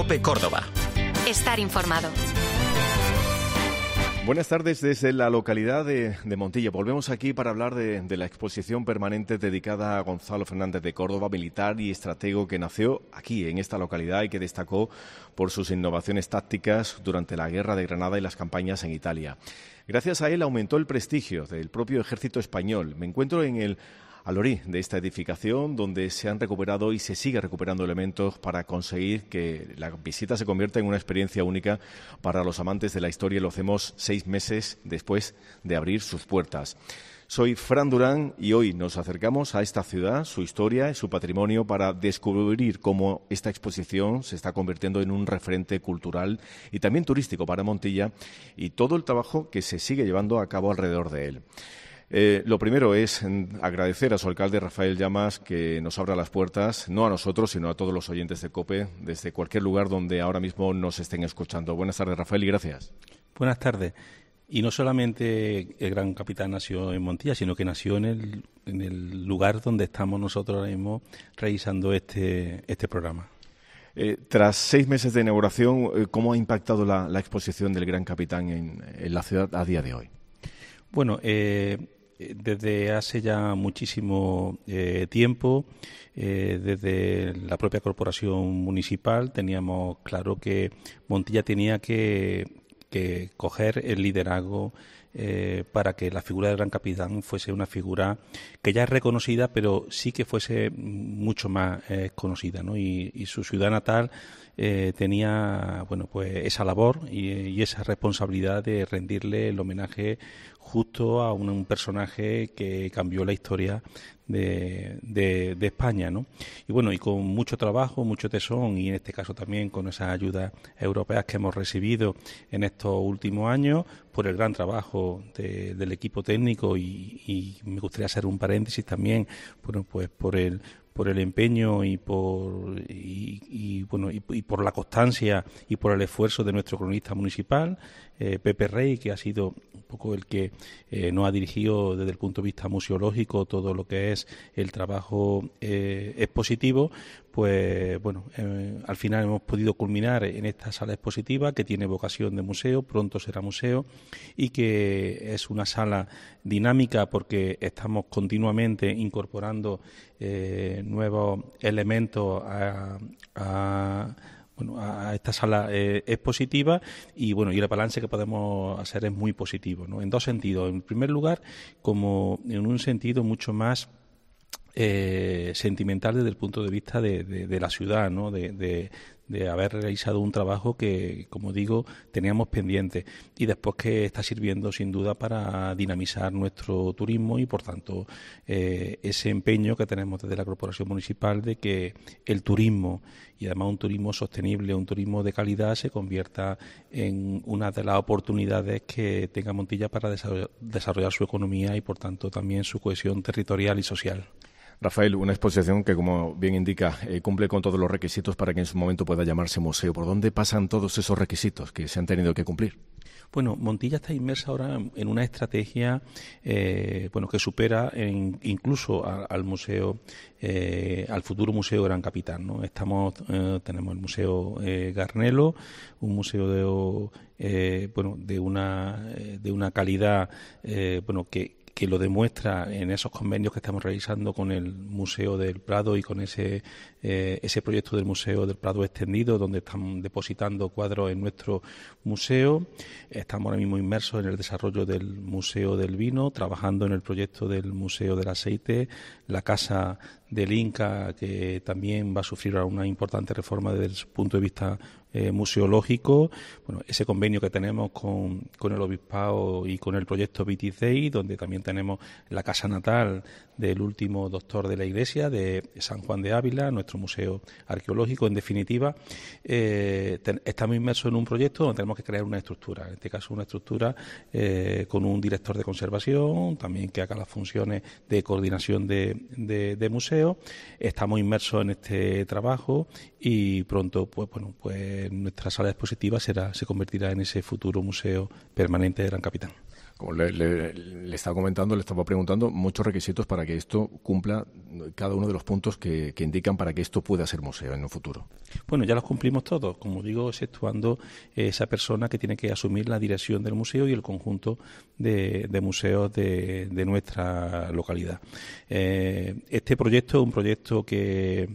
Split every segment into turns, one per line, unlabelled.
COPE Córdoba.
Estar informado.
Buenas tardes desde la localidad de Montilla. Volvemos aquí para hablar de la exposición permanente dedicada a Gonzalo Fernández de Córdoba, militar y estratego que nació aquí, en esta localidad, y que destacó por sus innovaciones tácticas durante la Guerra de Granada y las campañas en Italia. Gracias a él aumentó el prestigio del propio ejército español. Me encuentro en el Alhorí de esta edificación, donde se han recuperado y se sigue recuperando elementos para conseguir que la visita se convierta en una experiencia única para los amantes de la historia, y lo hacemos 6 meses después de abrir sus puertas. Soy Fran Durán y hoy nos acercamos a esta ciudad, su historia y su patrimonio, para descubrir cómo esta exposición se está convirtiendo en un referente cultural y también turístico para Montilla, y todo el trabajo que se sigue llevando a cabo alrededor de él. Lo primero es agradecer a su alcalde, Rafael Llamas, que nos abra las puertas, no a nosotros, sino a todos los oyentes de COPE, desde cualquier lugar donde ahora mismo nos estén escuchando. Buenas tardes, Rafael, y gracias.
Buenas tardes. Y no solamente el gran capitán nació en Montilla, sino que nació en el lugar donde estamos nosotros ahora mismo realizando este programa.
Tras 6 meses de inauguración, ¿cómo ha impactado la exposición del gran capitán en la ciudad a día de hoy?
Bueno, desde hace ya muchísimo tiempo, desde la propia corporación municipal, teníamos claro que Montilla tenía que coger el liderazgo para que la figura del gran capitán fuese una figura que ya es reconocida, pero sí que fuese mucho más conocida, ¿no? Y su ciudad natal tenía, bueno, pues esa labor y esa responsabilidad de rendirle el homenaje justo a un personaje que cambió la historia de España, ¿no? Y bueno, y con mucho trabajo, mucho tesón, y en este caso también con esas ayudas europeas que hemos recibido en estos últimos años, por el gran trabajo del equipo técnico, y me gustaría hacer un paréntesis también, bueno, pues por el empeño y por la constancia y por el esfuerzo de nuestro cronista municipal, Pepe Rey, que ha sido un poco el que nos ha dirigido desde el punto de vista museológico todo lo que es el trabajo expositivo. Pues bueno, al final hemos podido culminar en esta sala expositiva que tiene vocación de museo, pronto será museo, y que es una sala dinámica porque estamos continuamente incorporando nuevos elementos a esta sala expositiva, y bueno, y el balance que podemos hacer es muy positivo, ¿no? En dos sentidos. En primer lugar, como en un sentido mucho más sentimental desde el punto de vista de la ciudad, ¿no? De haber realizado un trabajo que, como digo, teníamos pendiente, y después que está sirviendo sin duda para dinamizar nuestro turismo y, por tanto, ese empeño que tenemos desde la Corporación Municipal de que el turismo, y además un turismo sostenible, un turismo de calidad, se convierta en una de las oportunidades que tenga Montilla para desarrollar su economía y, por tanto, también su cohesión territorial y social.
Rafael, una exposición que, como bien indica, cumple con todos los requisitos para que en su momento pueda llamarse museo. ¿Por dónde pasan todos esos requisitos que se han tenido que cumplir?
Bueno, Montilla está inmersa ahora en una estrategia que supera incluso al museo, al futuro museo Gran Capitán, ¿no? Tenemos el museo Garnelo, un museo de una calidad que lo demuestra en esos convenios que estamos realizando con el Museo del Prado y con ese proyecto del Museo del Prado extendido, donde están depositando cuadros en nuestro museo. Estamos ahora mismo inmersos en el desarrollo del Museo del Vino, trabajando en el proyecto del Museo del Aceite, la Casa del Inca, que también va a sufrir una importante reforma desde el punto de vista museológico. Bueno, ese convenio que tenemos con el Obispado y con el proyecto Vitis Dei, donde también tenemos la casa natal del último doctor de la Iglesia, de San Juan de Ávila, nuestro museo arqueológico. En definitiva, estamos inmersos en un proyecto donde tenemos que crear una estructura, en este caso una estructura con un director de conservación, también que haga las funciones de coordinación de museo. Estamos inmersos en este trabajo y pronto, pues nuestra sala expositiva se convertirá en ese futuro museo permanente de Gran Capitán.
Como le estaba comentando, le estaba preguntando, muchos requisitos para que esto cumpla cada uno de los puntos que indican para que esto pueda ser museo en un futuro.
Bueno, ya los cumplimos todos, como digo, exceptuando esa persona que tiene que asumir la dirección del museo y el conjunto de museos de nuestra localidad. Este proyecto es un proyecto que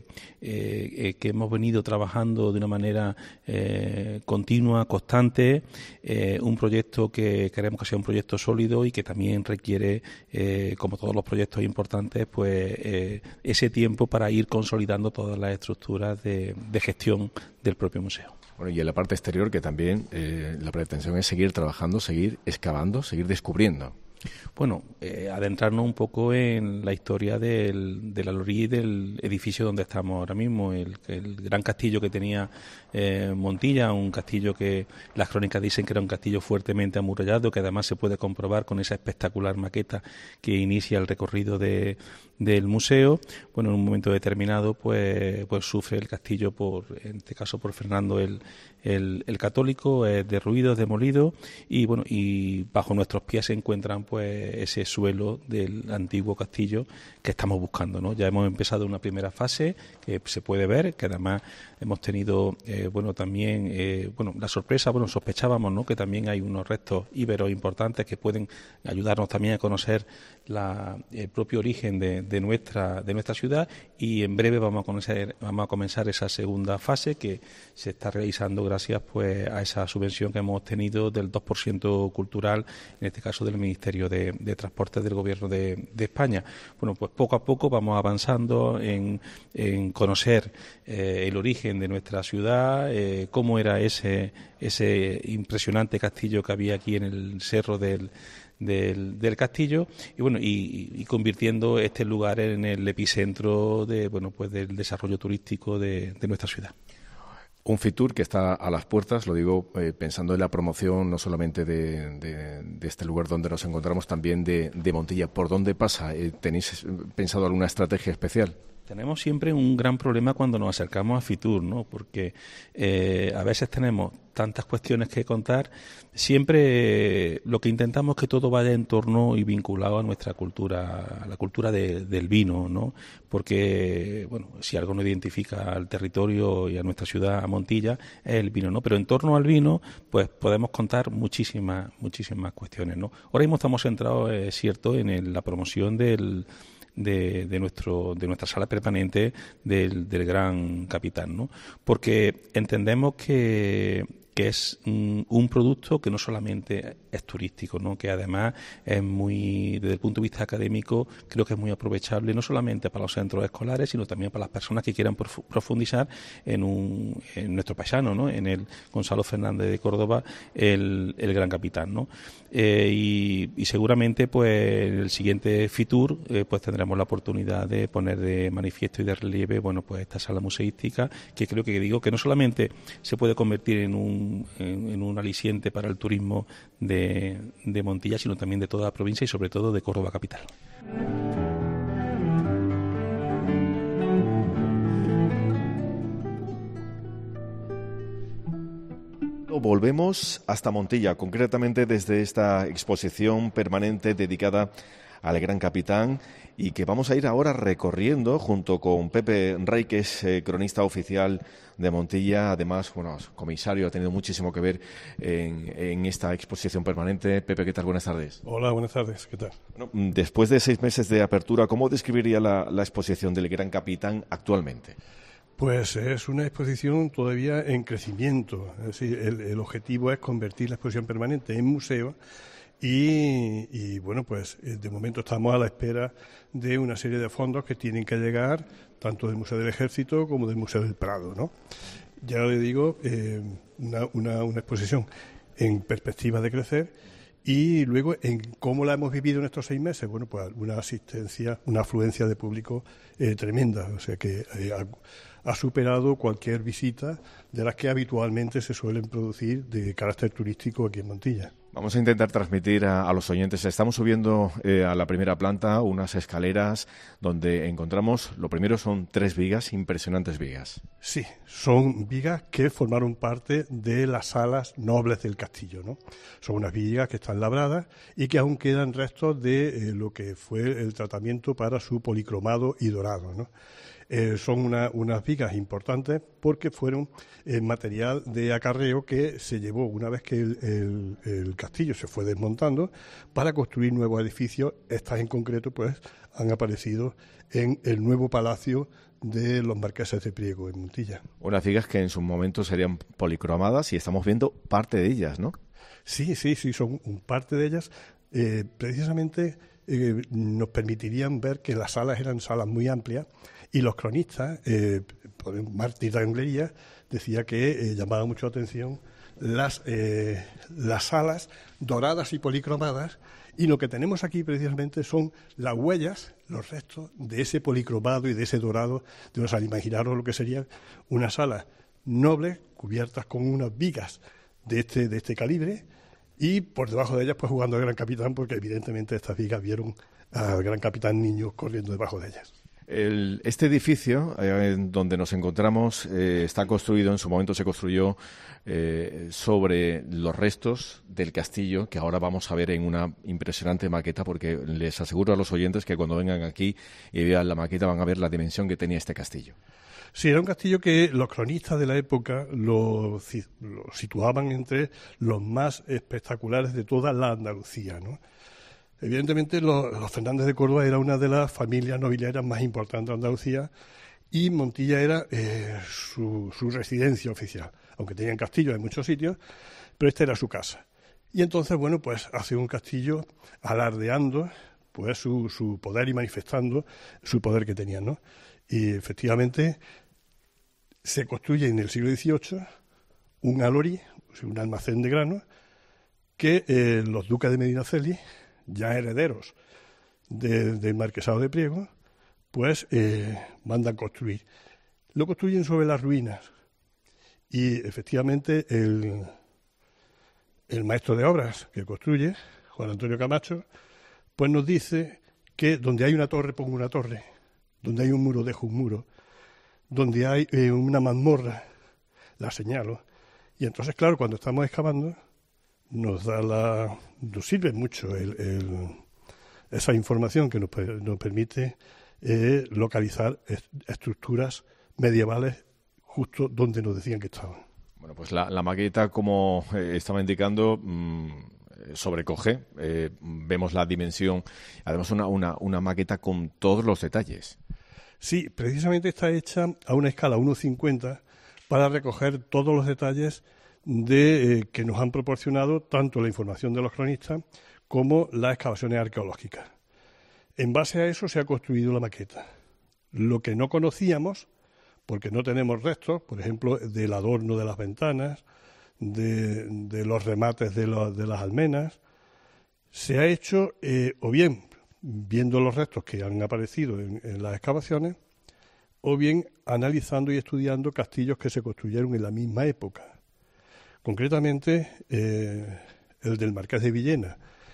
hemos venido trabajando de una manera continua, constante, un proyecto que queremos que sea un proyecto sólido y que también requiere, como todos los proyectos importantes, pues ese tiempo para ir consolidando todas las estructuras de gestión del propio museo.
Bueno, y en la parte exterior, que también la pretensión es seguir trabajando, seguir excavando, seguir descubriendo.
Bueno, adentrarnos un poco en la historia del alorí del edificio donde estamos ahora mismo, el gran castillo que tenía Montilla, un castillo que las crónicas dicen que era un castillo fuertemente amurallado, que además se puede comprobar con esa espectacular maqueta que inicia el recorrido del museo. Bueno, en un momento determinado pues sufre el castillo en este caso por Fernando el Católico, derruido, demolido, y bueno, y bajo nuestros pies se encuentran pues ese suelo del antiguo castillo que estamos buscando, ¿no? Ya hemos empezado una primera fase que se puede ver, que además hemos tenido también la sorpresa, sospechábamos, ¿no?, que también hay unos restos íberos importantes que pueden ayudarnos también a conocer el propio origen de nuestra ciudad, y en breve vamos a comenzar esa segunda fase que se está realizando gracias pues a esa subvención que hemos obtenido del 2% cultural, en este caso del Ministerio de Transportes del Gobierno de España. Bueno, pues poco a poco vamos avanzando en conocer el origen de nuestra ciudad, cómo era ese impresionante castillo que había aquí en el cerro del castillo, y bueno, y convirtiendo este lugar en el epicentro del desarrollo turístico de nuestra ciudad.
Un Fitur que está a las puertas, lo digo pensando en la promoción no solamente de este lugar donde nos encontramos, también de Montilla. ¿Por dónde pasa? ¿Tenéis pensado alguna estrategia especial?
Tenemos siempre un gran problema cuando nos acercamos a Fitur, ¿no? Porque a veces tenemos tantas cuestiones que contar. Siempre lo que intentamos es que todo vaya en torno y vinculado a nuestra cultura, a la cultura del vino, ¿no? Porque, bueno, si algo nos identifica al territorio y a nuestra ciudad, a Montilla, es el vino, ¿no? Pero en torno al vino, pues podemos contar muchísimas cuestiones, ¿no? Ahora mismo estamos centrados, es cierto, en la promoción de nuestra sala permanente del Gran Capitán, ¿no? Porque entendemos que es un producto que no solamente es turístico, ¿no?, que además es desde el punto de vista académico, creo que es muy aprovechable no solamente para los centros escolares, sino también para las personas que quieran profundizar en nuestro paisano, ¿no?, en el Gonzalo Fernández de Córdoba, el Gran Capitán, ¿no? Y seguramente pues en el siguiente Fitur pues tendremos la oportunidad de poner de manifiesto y de relieve pues esta sala museística, que creo que no solamente se puede convertir en un aliciente para el turismo de Montilla, sino también de toda la provincia y sobre todo de Córdoba capital.
Volvemos hasta Montilla, concretamente desde esta exposición permanente dedicada al Gran Capitán, y que vamos a ir ahora recorriendo junto con Pepe Rey, que es cronista oficial de Montilla, además, comisario, ha tenido muchísimo que ver en esta exposición permanente. Pepe, ¿qué tal? Buenas tardes.
Hola, buenas tardes, ¿qué tal?
Bueno, después de 6 meses de apertura, ¿cómo describiría la exposición del Gran Capitán actualmente?
Pues es una exposición todavía en crecimiento, es decir, el objetivo es convertir la exposición permanente en museo. Y bueno, pues de momento estamos a la espera de una serie de fondos que tienen que llegar tanto del Museo del Ejército como del Museo del Prado, ¿no? Ya le digo, una exposición en perspectiva de crecer, y luego en cómo la hemos vivido en estos 6 meses. Bueno, pues una asistencia, una afluencia de público tremenda, o sea que ha superado cualquier visita de las que habitualmente se suelen producir de carácter turístico aquí en Montilla.
Vamos a intentar transmitir a los oyentes. Estamos subiendo a la primera planta unas escaleras donde encontramos, lo primero son 3 vigas, impresionantes vigas.
Sí, son vigas que formaron parte de las salas nobles del castillo, ¿no? Son unas vigas que están labradas y que aún quedan restos de lo que fue el tratamiento para su policromado y dorado, ¿no? Son unas vigas importantes porque fueron material de acarreo que se llevó una vez que el castillo se fue desmontando para construir nuevos edificios. Estas en concreto pues han aparecido en el nuevo palacio de los marqueses de Priego en Montilla.
Unas vigas que en su momento serían policromadas y estamos viendo parte de ellas, ¿no?
Sí, son parte de ellas. Precisamente nos permitirían ver que las salas eran salas muy amplias y los cronistas, Martí de Anglería, decía que llamaba mucho la atención las salas doradas y policromadas, y lo que tenemos aquí precisamente son las huellas, los restos de ese policromado y de ese dorado de una sala. Imaginaros lo que serían unas salas nobles cubiertas con unas vigas de este calibre, y por debajo de ellas pues jugando al Gran Capitán, porque evidentemente estas vigas vieron al Gran Capitán niños corriendo debajo de ellas.
Este edificio donde nos encontramos está construido, en su momento se construyó sobre los restos del castillo, que ahora vamos a ver en una impresionante maqueta, porque les aseguro a los oyentes que cuando vengan aquí y vean la maqueta van a ver la dimensión que tenía este castillo.
Sí, era un castillo que los cronistas de la época lo situaban entre los más espectaculares de toda la Andalucía, ¿no? Evidentemente, los Fernández de Córdoba era una de las familias nobiliarias más importantes de Andalucía y Montilla era su residencia oficial, aunque tenían castillos en muchos sitios, pero esta era su casa. Y entonces, bueno, pues hace un castillo alardeando pues su poder y manifestando su poder que tenían, ¿no? Y efectivamente se construye en el siglo XVIII un alori, un almacén de granos, que los duques de Medinaceli, ya herederos del marquesado de Priego, pues mandan construir. Lo construyen sobre las ruinas y efectivamente el maestro de obras que construye, Juan Antonio Camacho, pues nos dice que donde hay una torre pongo una torre, donde hay un muro dejo un muro, donde hay una mazmorra la señalo. Y entonces, claro, cuando estamos excavando nos sirve mucho esa información que nos permite localizar estructuras medievales justo donde nos decían que estaban.
Bueno, pues la maqueta, como estaba indicando, sobrecoge. Vemos la dimensión, además una maqueta con todos los detalles.
Sí, precisamente está hecha a una escala 1:50 para recoger todos los detalles que nos han proporcionado tanto la información de los cronistas como las excavaciones arqueológicas. En base a eso se ha construido la maqueta. Lo que no conocíamos, porque no tenemos restos, por ejemplo, del adorno de las ventanas, de los remates de las almenas, se ha hecho o bien viendo los restos que han aparecido en las excavaciones, o bien analizando y estudiando castillos que se construyeron en la misma época. Concretamente, el del Marqués de Villena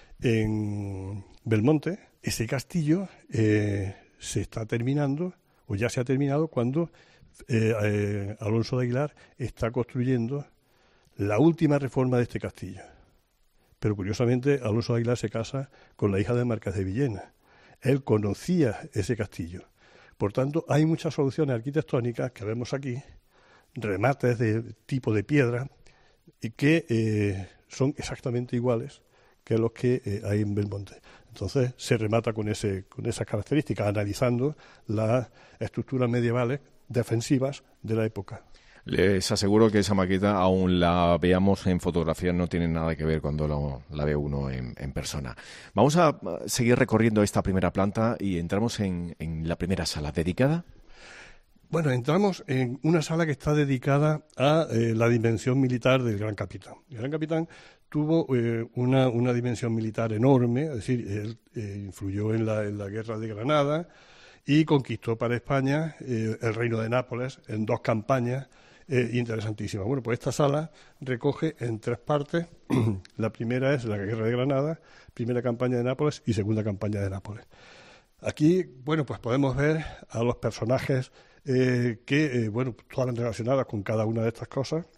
en Belmonte, ese castillo se está terminando, o ya se ha terminado, cuando Alonso de Aguilar está construyendo la última reforma de este castillo. Pero curiosamente, Alonso de Aguilar se casa con la hija del Marqués de Villena. Él conocía ese castillo. Por tanto, hay muchas soluciones arquitectónicas que vemos aquí, remates de tipo de piedra, y que son exactamente iguales que los que hay en Belmonte. Entonces se remata con esas características, analizando las estructuras medievales defensivas de la época.
Les aseguro que esa maqueta, aún la veamos en fotografía, no tiene nada que ver cuando la ve uno en persona. Vamos a seguir recorriendo esta primera planta y entramos en la primera sala dedicada.
Bueno, entramos en una sala que está dedicada a la dimensión militar del Gran Capitán. El Gran Capitán tuvo una dimensión militar enorme, es decir, él influyó en la Guerra de Granada y conquistó para España el Reino de Nápoles en 2 campañas interesantísima. Bueno, pues esta sala recoge en 3 partes. La primera es la Guerra de Granada, primera campaña de Nápoles y segunda campaña de Nápoles. Aquí, bueno, pues podemos ver a los personajes que estaban relacionadas con cada una de estas cosas.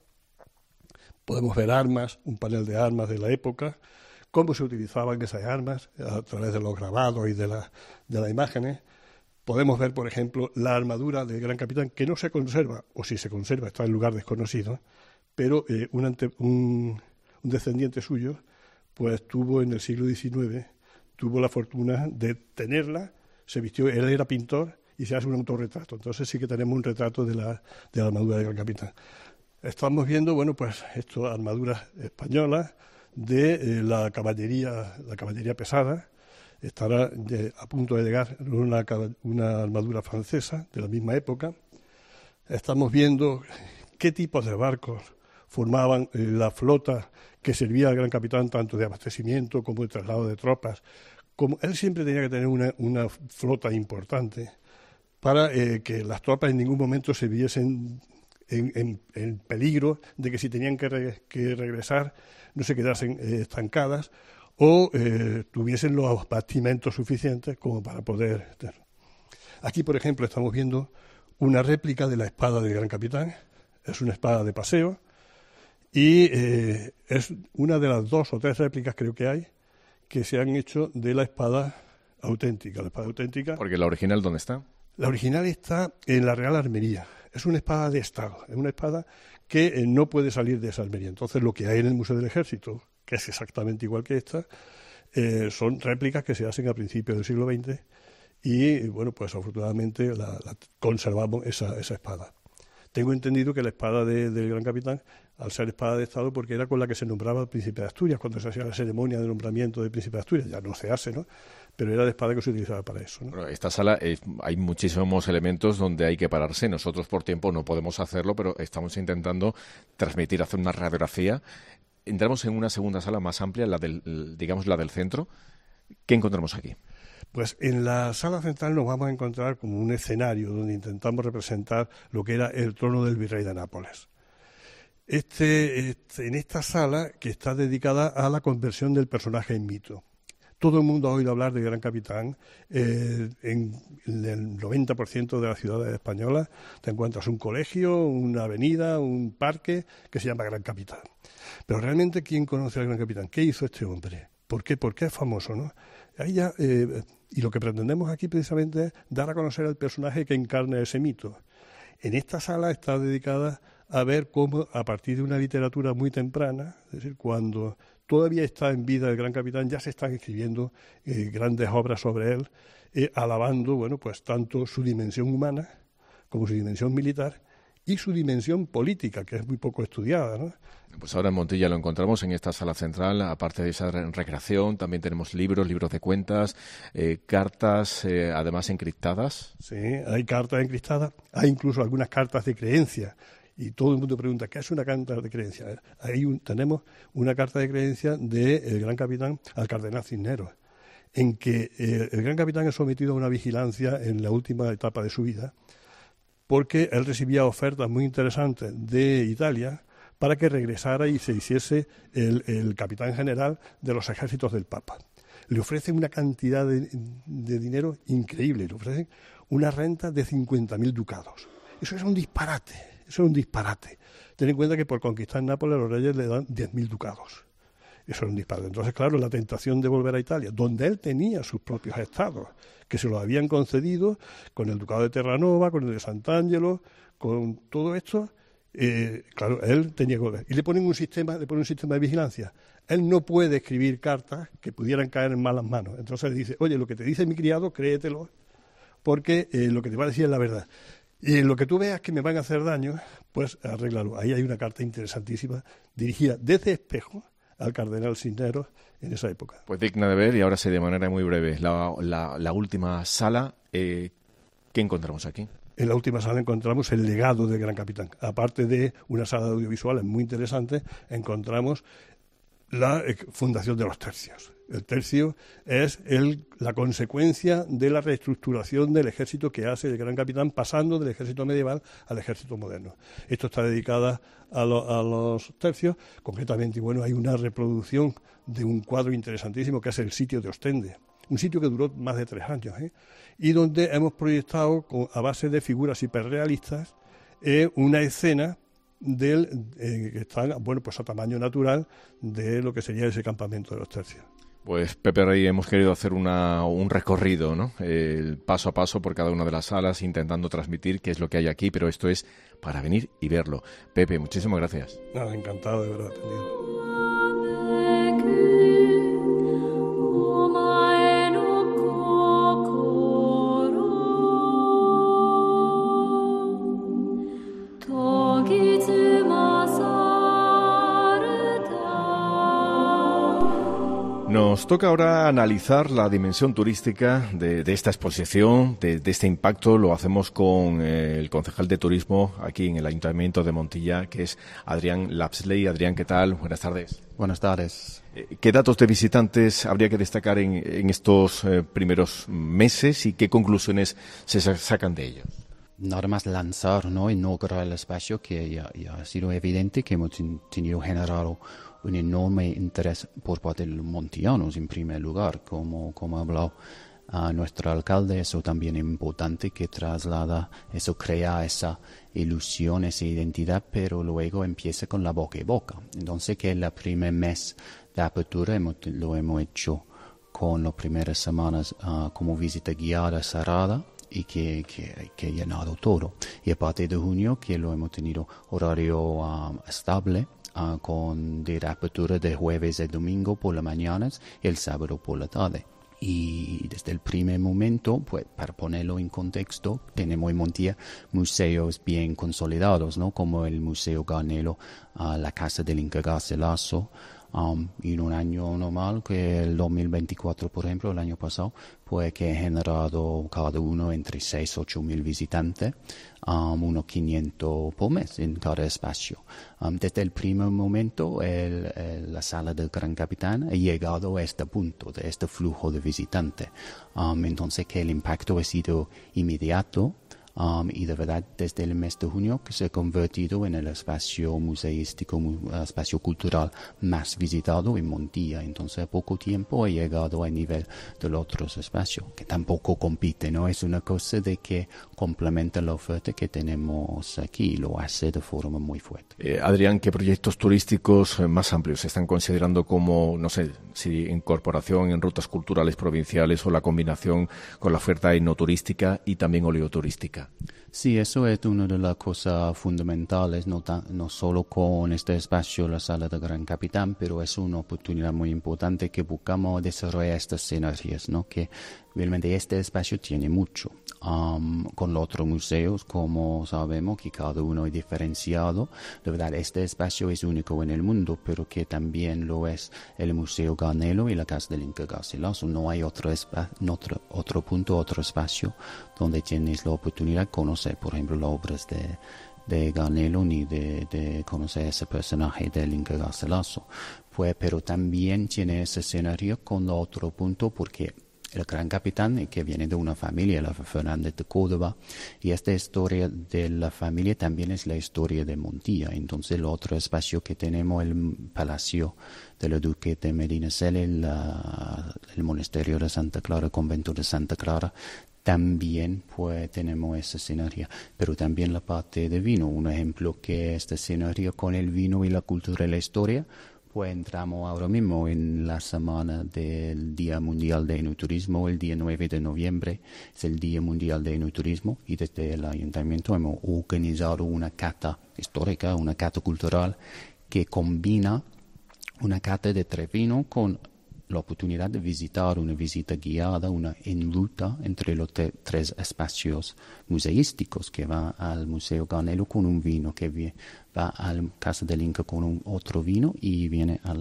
Podemos ver armas, un panel de armas de la época, cómo se utilizaban esas armas a través de los grabados y de las imágenes. Podemos ver, por ejemplo, la armadura del Gran Capitán, que no se conserva, o si se conserva está en lugar desconocido, pero un descendiente suyo pues tuvo en el siglo XIX, tuvo la fortuna de tenerla, se vistió, él era pintor y se hace un autorretrato. Entonces sí que tenemos un retrato de la armadura del Gran Capitán. Estamos viendo, bueno, pues armaduras españolas de la caballería pesada. Estará a punto de llegar una armadura francesa de la misma época. Estamos viendo qué tipos de barcos formaban la flota que servía al Gran Capitán, tanto de abastecimiento como de traslado de tropas. Como él siempre tenía que tener una flota importante para que las tropas en ningún momento se viesen en peligro de que si tenían que regresar no se quedasen estancadas o tuviesen los bastimentos suficientes como para poder tenerlo. Aquí, por ejemplo, estamos viendo una réplica de la espada del Gran Capitán. Es una espada de paseo y es una de las 2 o 3 réplicas, creo que hay, que se han hecho de la espada auténtica. La espada auténtica.
Porque la original, ¿dónde está?
La original está en la Real Armería. Es una espada de Estado, es una espada que no puede salir de esa armería. Entonces, lo que hay en el Museo del Ejército, que es exactamente igual que esta, son réplicas que se hacen a principios del siglo XX y, bueno, pues afortunadamente conservamos esa espada. Tengo entendido que la espada del Gran Capitán, al ser espada de Estado, porque era con la que se nombraba al Príncipe de Asturias, cuando se hacía la ceremonia de nombramiento del Príncipe de Asturias, ya no se hace, ¿no? Pero era la espada que se utilizaba para eso, ¿no?
Bueno, esta sala hay muchísimos elementos donde hay que pararse. Nosotros por tiempo no podemos hacerlo, pero estamos intentando transmitir, hacer una radiografía. Entramos en una segunda sala más amplia, la del centro. ¿Qué encontramos aquí?
Pues en la sala central nos vamos a encontrar como un escenario donde intentamos representar lo que era el trono del virrey de Nápoles. En esta sala, que está dedicada a la conversión del personaje en mito. Todo el mundo ha oído hablar del Gran Capitán. En el 90% de las ciudades españolas te encuentras un colegio, una avenida, un parque que se llama Gran Capitán. Pero realmente, ¿quién conoce al Gran Capitán? ¿Qué hizo este hombre? ¿Por qué? ¿Por qué es famoso, no? Ahí ya, y lo que pretendemos aquí precisamente es dar a conocer al personaje que encarna ese mito. En esta sala está dedicada a ver cómo, a partir de una literatura muy temprana, es decir, cuando todavía está en vida el Gran Capitán, ya se están escribiendo grandes obras sobre él, alabando, bueno, pues tanto su dimensión humana como su dimensión militar y su dimensión política, que es muy poco estudiada, ¿no?
Pues ahora en Montilla lo encontramos en esta sala central. Aparte de esa recreación, también tenemos libros de cuentas, cartas, además encriptadas.
Sí, hay cartas encriptadas, hay incluso algunas cartas de creencia. Y todo el mundo pregunta, ¿qué es una carta de creencia? Tenemos una carta de creencia del Gran Capitán al Cardenal Cisneros, en que el Gran Capitán es sometido a una vigilancia en la última etapa de su vida, porque él recibía ofertas muy interesantes de Italia para que regresara y se hiciese el capitán general de los ejércitos del Papa. Le ofrecen una cantidad de dinero increíble, le ofrecen una renta de 50.000 ducados. Eso es un disparate. Eso es un disparate. Ten en cuenta que por conquistar Nápoles los reyes le dan 10.000 ducados. Eso es un disparate. Entonces, claro, la tentación de volver a Italia, donde él tenía sus propios estados, que se los habían concedido con el ducado de Terranova, con el de Sant'Angelo, con todo esto, claro, él tenía que volver. Y le ponen un sistema de vigilancia. Él no puede escribir cartas que pudieran caer en malas manos. Entonces le dice, oye, lo que te dice mi criado, créetelo, porque lo que te va a decir es la verdad. Y en lo que tú veas que me van a hacer daño, pues arréglalo. Ahí hay una carta interesantísima dirigida desde Espejo al Cardenal Cisneros en esa época.
Pues digna de ver, y ahora sí, de manera muy breve, la última sala, ¿qué encontramos aquí?
En la última sala encontramos el legado del Gran Capitán. Aparte de una sala de audiovisuales muy interesante, encontramos la fundación de los tercios. El tercio es la consecuencia de la reestructuración del ejército que hace el Gran Capitán, pasando del ejército medieval al ejército moderno. Esto está dedicado a los tercios. Concretamente, bueno, hay una reproducción de un cuadro interesantísimo que es el sitio de Ostende, un sitio que duró más de 3 años, y donde hemos proyectado a base de figuras hiperrealistas una escena que están, bueno, pues a tamaño natural de lo que sería ese campamento de los tercios.
Pues Pepe Rey, hemos querido hacer un recorrido, ¿no? Paso a paso por cada una de las salas, intentando transmitir qué es lo que hay aquí, pero esto es para venir y verlo. Pepe, muchísimas gracias.
Nada, encantado de verdad, atendido.
Nos toca ahora analizar la dimensión turística de esta exposición, de este impacto. Lo hacemos con el concejal de turismo aquí en el Ayuntamiento de Montilla, que es Adrián Lapsley. Adrián, ¿qué tal? Buenas tardes.
Buenas tardes.
¿Qué datos de visitantes habría que destacar en estos primeros meses y qué conclusiones se sacan de ellos?
Nada más lanzar, ¿no? Inaugurar el espacio, que ya ha sido evidente que hemos tenido generado un enorme interés por parte de los montillanos, en primer lugar, como ha hablado nuestro alcalde. Eso también es importante, que traslada, eso crea esa ilusión, esa identidad, pero luego empieza con la boca y boca. Entonces, que el primer mes de apertura lo hemos hecho con las primeras semanas como visita guiada cerrada, y que ha llenado todo. Y a partir de junio, que lo hemos tenido horario estable, con de apertura de jueves y domingo por las mañanas y el sábado por la tarde. Y desde el primer momento, pues para ponerlo en contexto, tenemos en Montilla museos bien consolidados, ¿no? Como el Museo Garnelo, la Casa del Inca Garcilaso. En un año normal, que el 2024, por ejemplo, el año pasado, pues que ha generado cada uno entre 6 y 8 mil visitantes, unos 500 por mes en cada espacio. Desde el primer momento, la sala del Gran Capitán ha llegado a este punto, de este flujo de visitantes. Entonces, que el impacto ha sido inmediato. Y de verdad, desde el mes de junio, que se ha convertido en el espacio museístico, espacio cultural más visitado en Montilla. Entonces, a poco tiempo ha llegado al nivel de los otros espacios, que tampoco compite, ¿no? Es una cosa de que complementa la oferta que tenemos aquí y lo hace de forma muy fuerte.
Adrián, ¿qué proyectos turísticos más amplios se están considerando como, no sé, si incorporación en rutas culturales provinciales o la combinación con la oferta enoturística y también oleoturística?
Sí, eso es una de las cosas fundamentales, no solo con este espacio, la Sala del Gran Capitán, pero es una oportunidad muy importante que buscamos desarrollar estas sinergias, ¿no? Que realmente este espacio tiene mucho. Con los otros museos, como sabemos, que cada uno es diferenciado. De verdad, este espacio es único en el mundo, pero que también lo es el Museo Garnelo y la Casa del Inca Garcilaso. No hay otro punto, otro espacio donde tienes la oportunidad de conocer, por ejemplo, las obras de Garnelo, ni de conocer ese personaje del Inca Garcilaso. Pero también tiene ese escenario con el otro punto, porque el Gran Capitán, que viene de una familia, la Fernández de Córdoba, y esta historia de la familia también es la historia de Montilla. Entonces, el otro espacio que tenemos, el Palacio de la Duque de Medinaceli, el Monasterio de Santa Clara, el Convento de Santa Clara, también pues tenemos esa sinergia, pero también la parte de vino. Un ejemplo que esta sinergia con el vino y la cultura y la historia, pues entramos ahora mismo en la semana del Día Mundial de Enoturismo, el día 9 de noviembre es el Día Mundial de Enoturismo, y desde el Ayuntamiento hemos organizado una cata histórica, una cata cultural, que combina una cata de tres vinos con la oportunidad de visitar una visita guiada, una en ruta entre los tres espacios museísticos, que va al Museo Garnelo con un vino, que va a la Casa del Inca con un otro vino, y viene a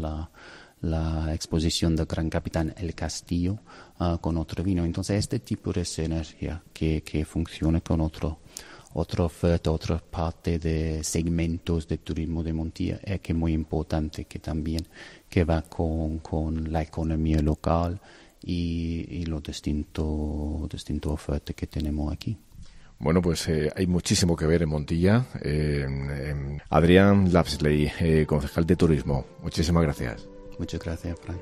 la exposición del Gran Capitán El Castillo con otro vino. Entonces, este tipo de sinergia que funciona con otro otra oferta, otra parte de segmentos de turismo de Montilla, que es muy importante, que también que va con la economía local y los distintas ofertas que tenemos aquí.
Bueno, pues hay muchísimo que ver en Montilla. Adrián Lapsley, concejal de Turismo, muchísimas gracias.
Muchas gracias, Fran.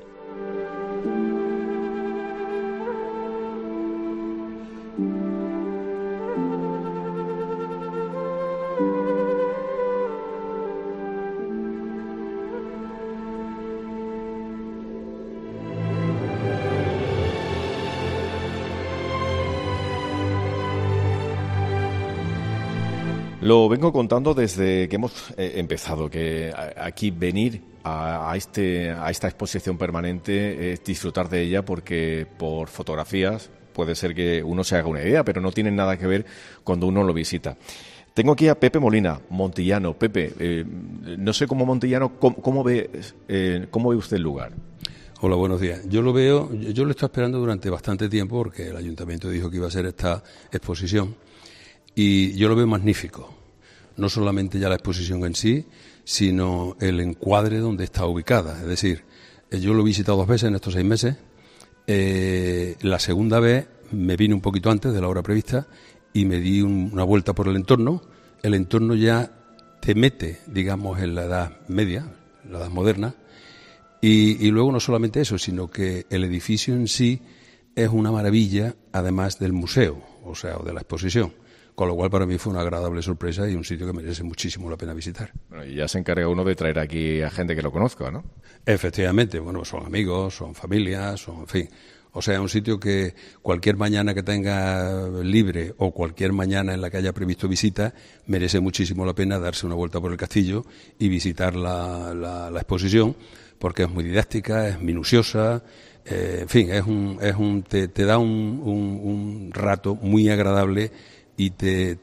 Lo vengo contando desde que hemos empezado, que aquí venir a esta exposición permanente es disfrutar de ella, porque por fotografías puede ser que uno se haga una idea, pero no tiene nada que ver cuando uno lo visita. Tengo aquí a Pepe Molina, montillano. Pepe, no sé, como montillano, ¿cómo ve usted el lugar?
Hola, buenos días. Yo lo he estado esperando durante bastante tiempo, porque el ayuntamiento dijo que iba a hacer esta exposición, y yo lo veo magnífico. No solamente ya la exposición en sí, sino el encuadre donde está ubicada. Es decir, yo lo he visitado 2 veces en estos 6 meses. La segunda vez me vine un poquito antes de la hora prevista y me di una vuelta por el entorno. El entorno ya te mete, digamos, en la edad media, la edad moderna. Y luego no solamente eso, sino que el edificio en sí es una maravilla, además del museo, o de la exposición. Con lo cual, para mí fue una agradable sorpresa y un sitio que merece muchísimo la pena visitar.
Bueno, y ya se encarga uno de traer aquí a gente que lo conozca, ¿no?
Efectivamente, bueno, son amigos, son familias, en fin. O sea, es un sitio que cualquier mañana que tenga libre o cualquier mañana en la que haya previsto visita, merece muchísimo la pena darse una vuelta por el castillo y visitar la exposición, porque es muy didáctica, es minuciosa. En fin, te da un rato muy agradable y te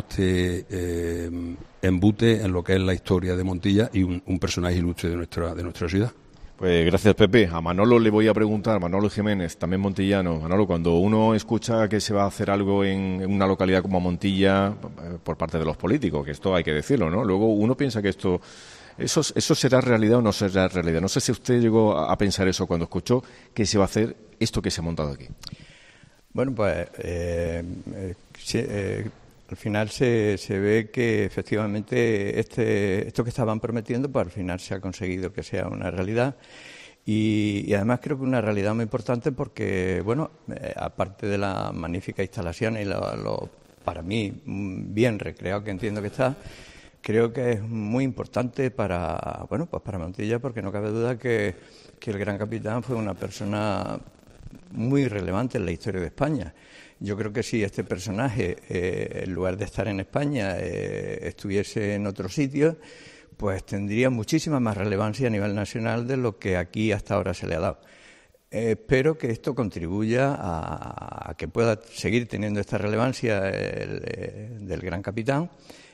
embute en lo que es la historia de Montilla y un personaje ilustre de nuestra ciudad.
Pues gracias, Pepe. A Manolo le voy a preguntar, Manolo Jiménez, también montillano. Manolo, cuando uno escucha que se va a hacer algo en una localidad como Montilla por parte de los políticos, que esto hay que decirlo, ¿no? Luego uno piensa que eso será realidad o no será realidad. No sé si usted llegó a pensar eso cuando escuchó que se va a hacer esto que se ha montado aquí.
Bueno, pues al final se ve que efectivamente esto que estaban prometiendo, pues al final se ha conseguido que sea una realidad. Y además creo que una realidad muy importante porque, bueno, aparte de la magnífica instalación y lo para mí bien recreado que entiendo que está, creo que es muy importante para Montilla, porque no cabe duda que el Gran Capitán fue una persona muy relevante en la historia de España. Yo creo que si este personaje, en lugar de estar en España, estuviese en otro sitio, pues tendría muchísima más relevancia a nivel nacional de lo que aquí hasta ahora se le ha dado. Espero que esto contribuya a que pueda seguir teniendo esta relevancia del Gran Capitán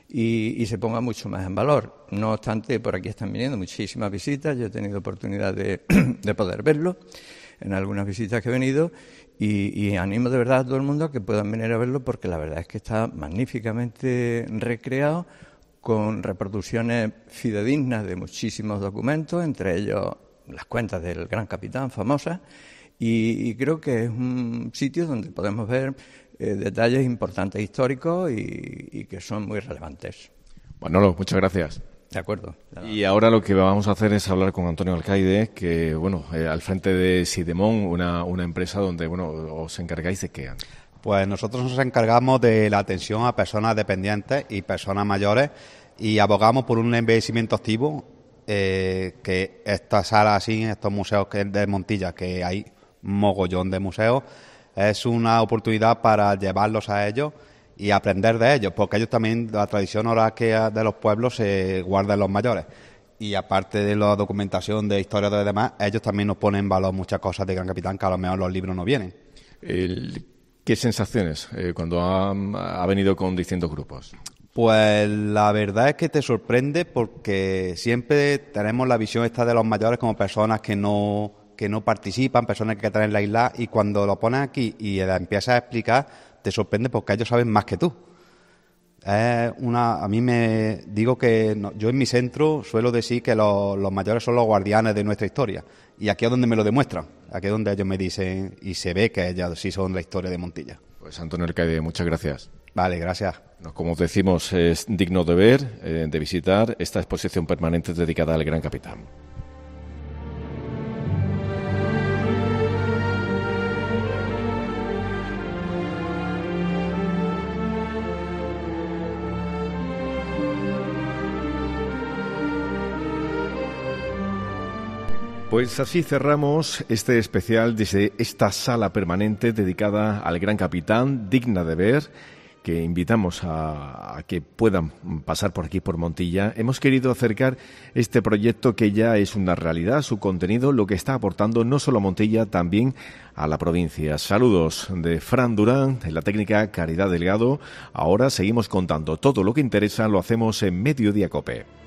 y se ponga mucho más en valor. No obstante, por aquí están viniendo muchísimas visitas. Yo he tenido oportunidad de poder verlo en algunas visitas que he venido y animo de verdad a todo el mundo a que puedan venir a verlo, porque la verdad es que está magníficamente recreado, con reproducciones fidedignas de muchísimos documentos, entre ellos las cuentas del Gran Capitán famosas, y creo que es un sitio donde podemos ver detalles importantes históricos y que son muy relevantes.
Manolo, muchas gracias.
De acuerdo.
Y ahora lo que vamos a hacer es hablar con Antonio Alcaide, que, al frente de Sidemón, una empresa donde, os encargáis de qué.
Pues nosotros nos encargamos de la atención a personas dependientes y personas mayores y abogamos por un envejecimiento activo, que esta sala así, estos museos que de Montilla, que hay mogollón de museos, es una oportunidad para llevarlos a ellos y aprender de ellos, porque ellos también, la tradición oral que de los pueblos se guarda en los mayores. Y aparte de la documentación de historia de los demás, ellos también nos ponen en valor muchas cosas de Gran Capitán que a lo mejor los libros no vienen.
¿Qué sensaciones cuando ha venido con distintos grupos?
Pues la verdad es que te sorprende, porque siempre tenemos la visión esta de los mayores como personas que no participan, personas que están en la isla, y cuando lo pones aquí y empiezas a explicar, te sorprende porque ellos saben más que tú. A mí me digo que yo en mi centro suelo decir que los mayores son los guardianes de nuestra historia, y aquí es donde me lo demuestran, aquí es donde ellos me dicen y se ve que ellos sí son la historia de Montilla.
Pues Antonio Arcaide, muchas gracias.
Vale, gracias.
Como decimos, es digno de ver, de visitar esta exposición permanente dedicada al gran capitán. Pues así cerramos este especial desde esta sala permanente dedicada al gran capitán, digna de ver, que invitamos a que puedan pasar por aquí, por Montilla. Hemos querido acercar este proyecto que ya es una realidad, su contenido, lo que está aportando no solo a Montilla, también a la provincia. Saludos de Fran Durán, en la técnica Caridad Delgado. Ahora seguimos contando todo lo que interesa, lo hacemos en Mediodía COPE.